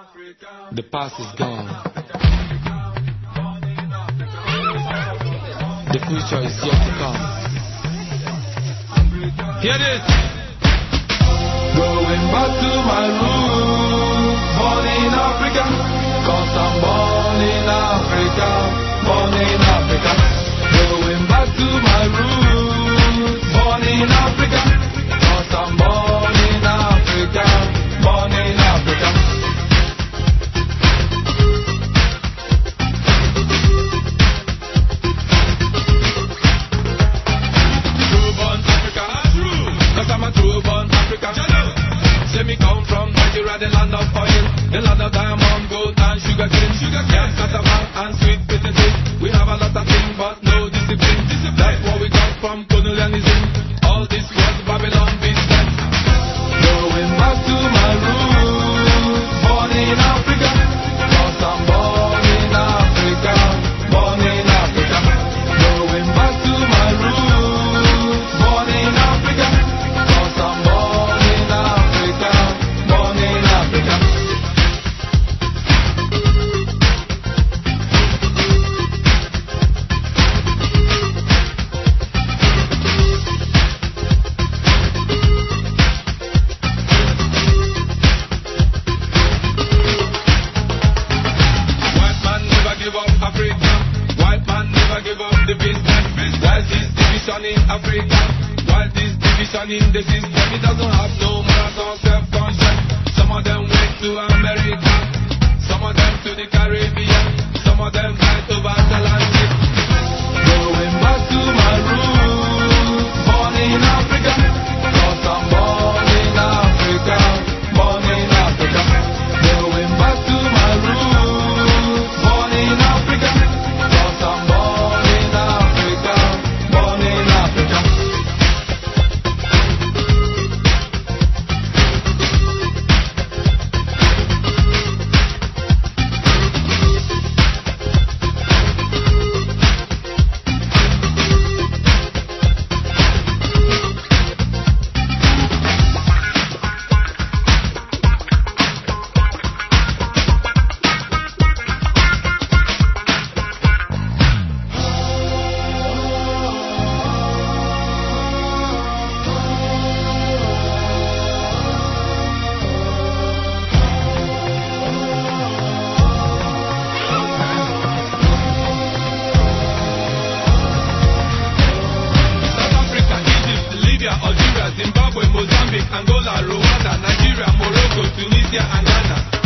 The past is gone. The future is yet to come. Hear this. Going back to my roots, born in Africa, 'cause I'm born in Africa, born in Africa. Going back to my roots, born in Africa, 'cause I'm born in Africa, born in Africa. True-born Africa, true, 'cause I'm a true-born Africa. Say me come from Nigeria, the land of oil, the land of diamond, gold and sugar cane. Yeah, cassava and sweet potatoes. We have a lot of things, but no discipline. That's what we got from colonialism. All this was Babylon business. Going back to my roots, born in Africa, 'cause I'm born in Africa, born in Africa. Going back to my roots, born in Africa, 'cause I'm born in Africa, born in Africa. White man never give up Africa. White man never give up the business. Why this division in Africa? Why this division in the system? It doesn't have no morals or self-conscience. Some of them went to America, some of them to the Caribbean, some of them went over Atlantic. Going back to my roots, born in Africa, 'cause I'm born in Africa, born in Africa. Going back to my roots, born in Africa, 'cause I'm born in Africa, born in Africa. South Africa, Egypt, Libya, Algeria, Zimbabwe, Mozambique, Angola, Rwanda, Nigeria, Morocco, Tunisia, and Ghana.